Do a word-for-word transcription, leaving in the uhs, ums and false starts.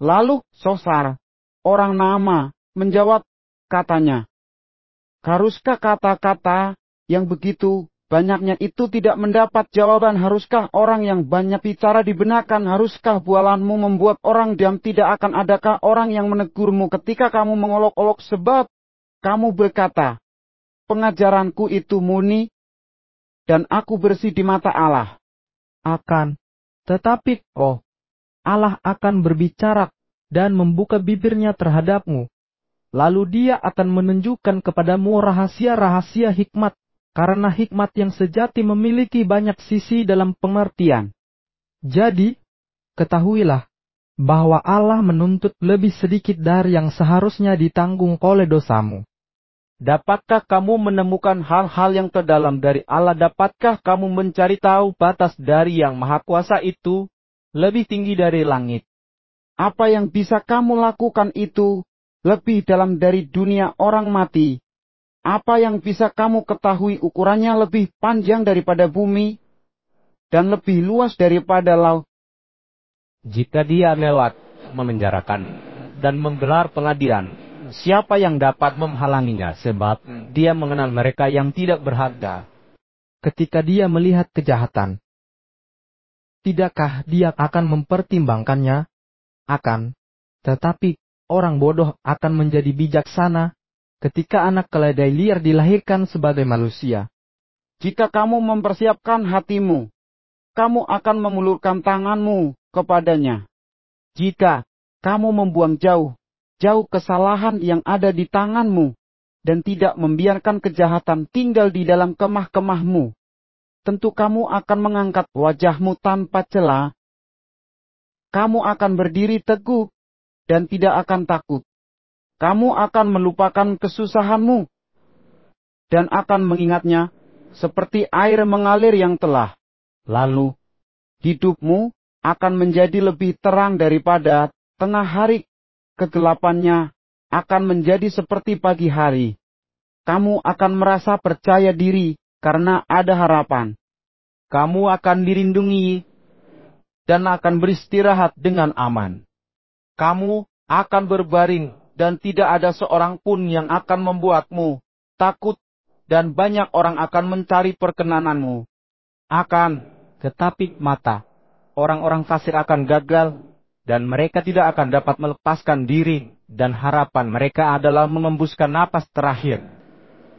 Lalu Sosar, orang Naamah, menjawab, katanya, haruskah kata-kata yang begitu banyaknya itu tidak mendapat jawaban? Haruskah orang yang banyak bicara dibenarkan? Haruskah bualanmu membuat orang diam? Tidak akan adakah orang yang menegurmu ketika kamu mengolok-olok? Sebab kamu berkata, pengajaranku itu murni, dan aku bersih di mata Allah. Akan tetapi, oh, Allah akan berbicara dan membuka bibirnya terhadapmu. Lalu dia akan menunjukkan kepadamu rahasia-rahasia hikmat, karena hikmat yang sejati memiliki banyak sisi dalam pengertian. Jadi, ketahuilah bahwa Allah menuntut lebih sedikit dari yang seharusnya ditanggung oleh dosamu. Dapatkah kamu menemukan hal-hal yang terdalam dari Allah? Dapatkah kamu mencari tahu batas dari Yang Maha Kuasa itu lebih tinggi dari langit? Apa yang bisa kamu lakukan itu lebih dalam dari dunia orang mati? Apa yang bisa kamu ketahui ukurannya lebih panjang daripada bumi dan lebih luas daripada laut? Jika dia lewat memenjarakan dan menggelar pengadilan, siapa yang dapat menghalanginya? Sebab dia mengenal mereka yang tidak berharga. Ketika dia melihat kejahatan, tidakkah dia akan mempertimbangkannya? Akan tetapi, orang bodoh akan menjadi bijaksana ketika anak keledai liar dilahirkan sebagai manusia. Jika kamu mempersiapkan hatimu, kamu akan memulurkan tanganmu kepadanya. Jika kamu membuang jauh, jauh kesalahan yang ada di tanganmu, dan tidak membiarkan kejahatan tinggal di dalam kemah-kemahmu, tentu kamu akan mengangkat wajahmu tanpa cela. Kamu akan berdiri teguh dan tidak akan takut. Kamu akan melupakan kesusahanmu dan akan mengingatnya seperti air mengalir yang telah. Lalu, hidupmu akan menjadi lebih terang daripada tengah hari. Kegelapannya akan menjadi seperti pagi hari. Kamu akan merasa percaya diri karena ada harapan. Kamu akan dirindungi dan akan beristirahat dengan aman. Kamu akan berbaring dan tidak ada seorang pun yang akan membuatmu takut, dan banyak orang akan mencari perkenananmu. Akan tetapi mata orang-orang fasik akan gagal, dan mereka tidak akan dapat melepaskan diri, dan harapan mereka adalah mengembuskan napas terakhir.